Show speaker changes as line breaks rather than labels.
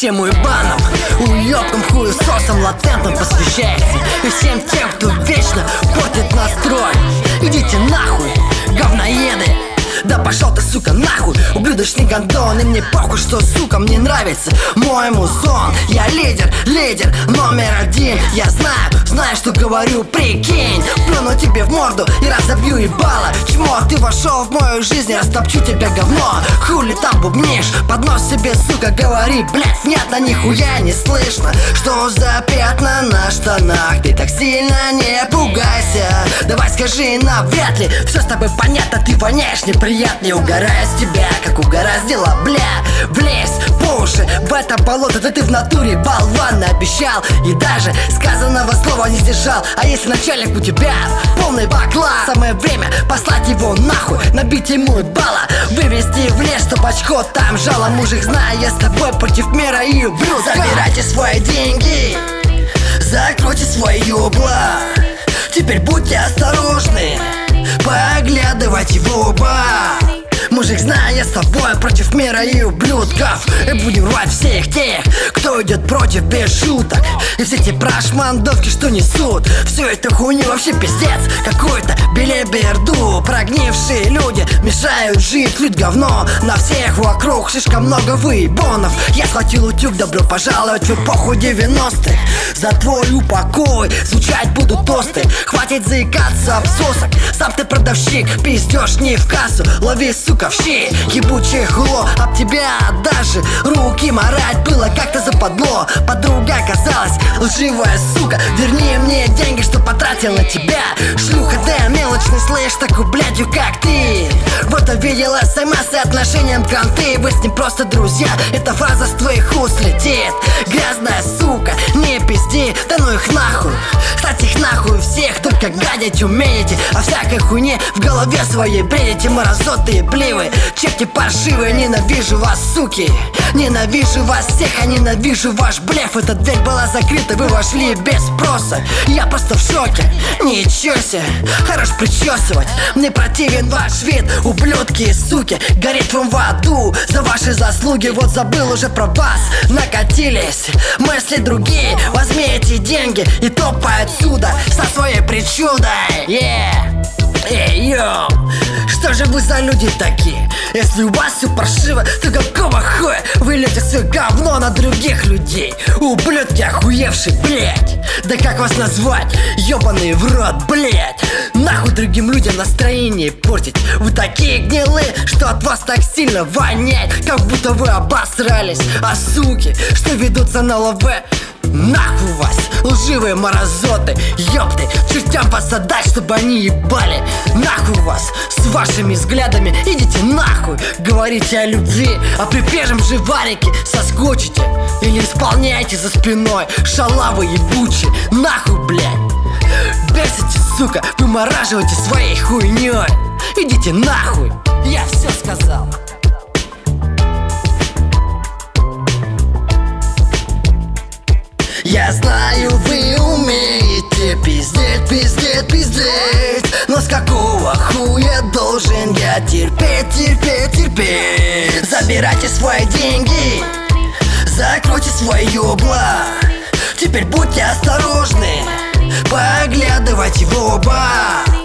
всем уебанам, уебкам, хуесосам, латентам посвящается. И всем тем, кто вечно портит настрой. Идите нахуй, говноеды. Да пошел ты, сука, нахуй, ублюдочный гондон. И мне похуй, что, сука, мне нравится мой музон. Я лидер номер один. Я знаю, что говорю, прикинь. Плюну тебе в морду и разобью ебало. Чмо, ты вошел в мою жизнь, я растопчу тебя, говно. Хули там бубнишь, под нос себе, сука, говори. Блять, внятно, нихуя не слышно. Что за пятна на штанах? Ты так сильно не пугайся. Давай скажи, навряд ли все с тобой понятно. Ты воняешь неприятно. Угораю с тебя, как угораздило, бля. Влезь по уши в это болото. Да ты в натуре болван, обещал и даже сказанного слова не сдержал. А если начальник у тебя полный баклан, самое время послать его нахуй, набить ему ебало, вывести в лес, чтоб очко там жало. Мужик, знаю, я с тобой против мира и ублюдка. Забирайте свои деньги, закройте свои ебла. Теперь будьте осторожны, поглядывайте в оба. Мужик, знаю, я с тобой против мира и ублюдков. И будем рвать всех тех, кто идет против, без шуток. И все те прошмандовки, что несут всю эту хуйню, вообще пиздец какой-то, белиберду. Прогнившие люди мешают жить, лють говно на всех вокруг. Слишком много выебонов. Я схватил утюг, добро пожаловать в эпоху 90-х. За твой упокой звучать будут тосты. Хватит заикаться об сосок, сам ты продавщик, пиздешь не в кассу. Лови, сука, в щи, ебучее хуйло. Об тебя даже руки марать было как-то западло. Подруга оказалась лживая, сука. Верни мне деньги, что потратил на тебя. Шлюха, да, мелочный слэш, такой блядью, как ты. Вот увидел СМС и отношениям кранты. Вы с ним просто друзья, эта фраза с твоих уст летит. Грязная сука, не пизди, да ну их нахуй. Кстати, их нахуй всех, только гадить умеете. А всякой хуйне в голове своей бредите. Мразоты и пливы, черти паршивые. Ненавижу вас, суки, ненавижу вас всех. Я ненавижу ваш блеф. Эта дверь была закрыта, вы вошли без спроса. Я просто в шоке, ничего себе. Хорош причесывать, мне противен ваш вид. Ублюдки и суки, горит вам в аду за ваши заслуги. Вот забыл уже про вас, накатились мысли другие. Возьми эти деньги и топай отсюда со своей причудой. Эй, йоу, что же вы за люди такие? Если у вас все паршиво, то какого хуя вы льете свое говно на других людей? Ублюдки охуевшие, блять. Да как вас назвать? Ёбаные в рот, блять. Нахуй другим людям настроение портить. Вы такие гнилые, что от вас так сильно воняет, как будто вы обосрались. А суки, что ведутся на лаве, нахуй вас, лживые мразоты. Ёпты, чертям вас отдать, чтобы они ебали. Нахуй вас с вашими взглядами, идите нахуй. Говорите о любви, а при первом же варике соскочите. Или исполняйте за спиной, шалавы ебучие. Нахуй, блядь. Бесите, сука, вымораживайте своей хуйней. Идите нахуй, я все сказал. Я знаю, вы умеете пиздеть. Но с какого хуя должен я терпеть? Забирайте свои деньги, закройте свои ебла. Теперь будьте осторожны, поглядывайте в оба.